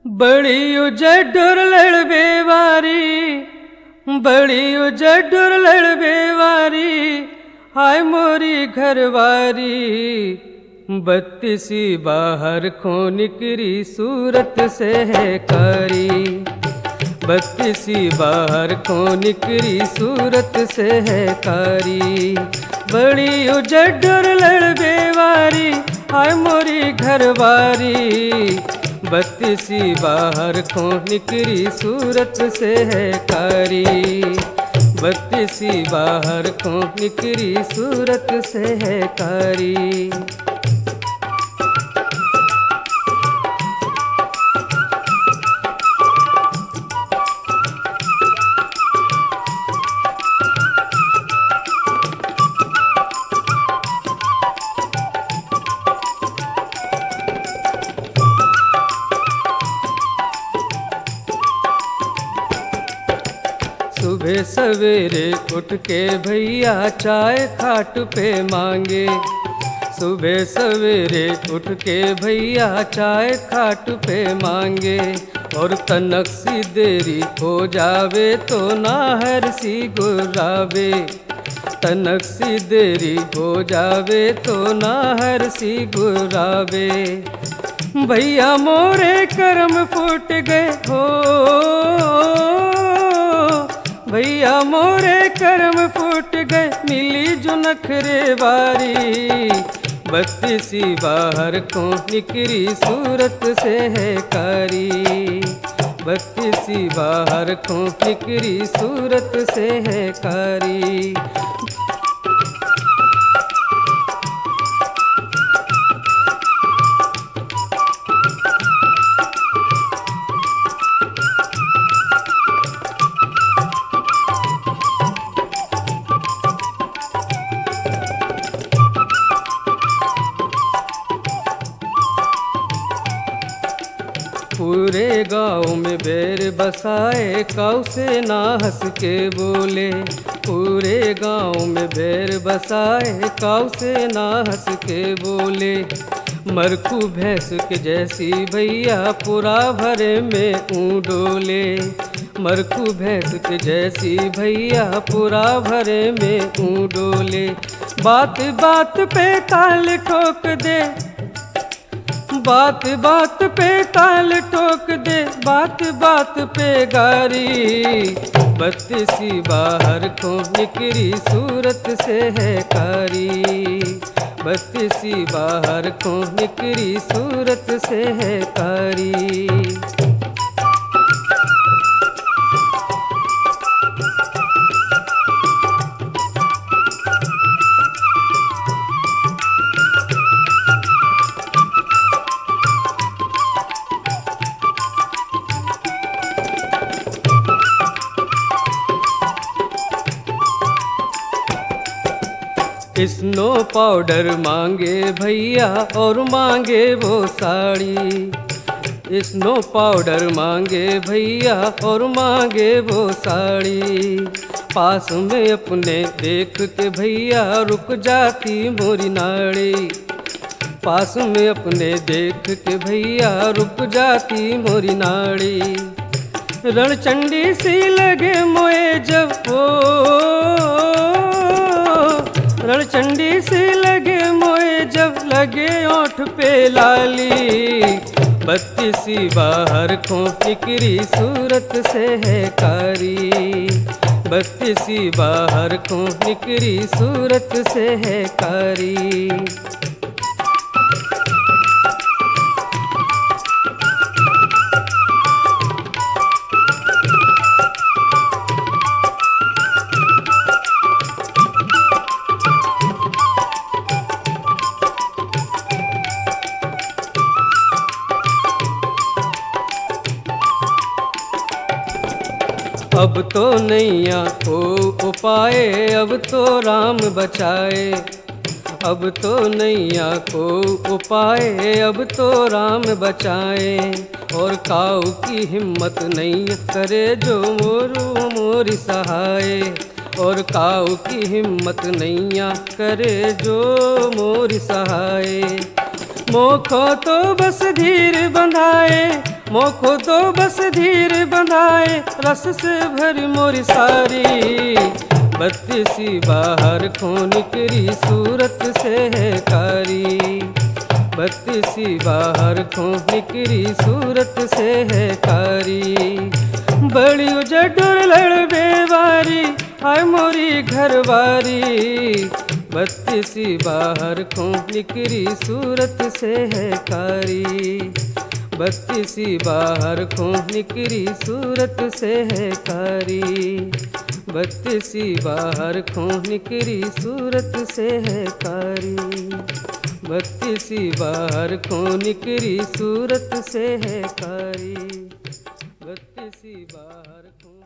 बड़ी उजडुर लड़बे वारी, बड़ी उजडुर लड़बे वारी, हाय मोरी घरवारी। बत्तीसी बाहर खो निकरी सूरत से है कारी, बत्तीसी बाहर खो निकरी सूरत से है कारी। बड़ी उजडुर लड़बे वारी, हाय मोरी घरवारी। बत्तीसी बाहर खो निकरी सूरत से है कारी, बत्तीसी बाहर खो निकरी सूरत से है कारी। सुबह सवेरे उठ के भैया चाय खाट पे मांगे, सुबह सवेरे उठ के भैया चाय खाट पे मांगे। और तनक सी देरी हो जावे तो नाहर सी गुर्रावे, तनक सी देरी हो जावे तो नाहर सी गुर्रावे। भैया मोरे करम फूट गए हो, भैया मोरे करम फूट गए, मिली जो नखरे बारी। बत्तीसी बाहर को निकरी सूरत से है कारी, बत्तीसी बाहर को निकरी सूरत से है कारी। पूरे गाँव में बैर बसाए, काऊ से ना हंस के बोले। पूरे गाँव में बैर बसाए, काऊ से ना हंस के बोले। मरकू भैंस के जैसी भैया पूरा भरे में डोले, मरकू भैंस के जैसी भैया पूरा भरे में डोले। बात बात पे ताल ठोक दे, बात बात पे ताल ठोक दे, बात बात पे गारी। बत्तीसी बाहर को निकरी सूरत से है कारी, बत्तीसी बाहर को निकरी सूरत से है कारी। स्नो पाउडर मांगे भैया और मांगे वो साड़ी, स्नो पाउडर मांगे भैया और मांगे वो साड़ी। पास में अपने देख के भैया रुक जाती मोरी नाड़ी, पास में अपने देख के भैया रुक जाती मोरी नाड़ी। रणचंडी सी लगे मोए जब वो, रणचंडी सी लगे मोए जब लगे ओठ पे लाली। बत्तीसी बाहर को निकरी सूरत से है कारी, बत्तीसी बाहर को निकरी सूरत से है कारी। अब तो नैया को उपाय, अब तो राम बचाए। अब तो नैया को उपाय, अब तो राम बचाए। और काऊ की हिम्मत नहीं करे जो मोरू मोरी सहाय, और काऊ की हिम्मत नैया करे जो मोरी सहाय। मोखो तो बस धीर बंधाए, मोको दो बस धीर बंधाए, रस से भरी मोरी सारी। बत्तीसी बाहर खो निकरी, सूरत से है कारी। बत्तीसी बाहर खो निकरी, सूरत से है कारी। बड़ी उजड़ लड़बे वारी, हाय मोरी घरवारी। बत्तीसी बाहर खो निकरी, सूरत से है कारी। बत्तीसी बाहर खो निकरी, सूरत से है कारी। बत्तीसी बाहर खो निकरी, सूरत से है कारी। बत्तीसी बाहर खो निकरी, सूरत से है कारी। बत्तीसी बाहर खो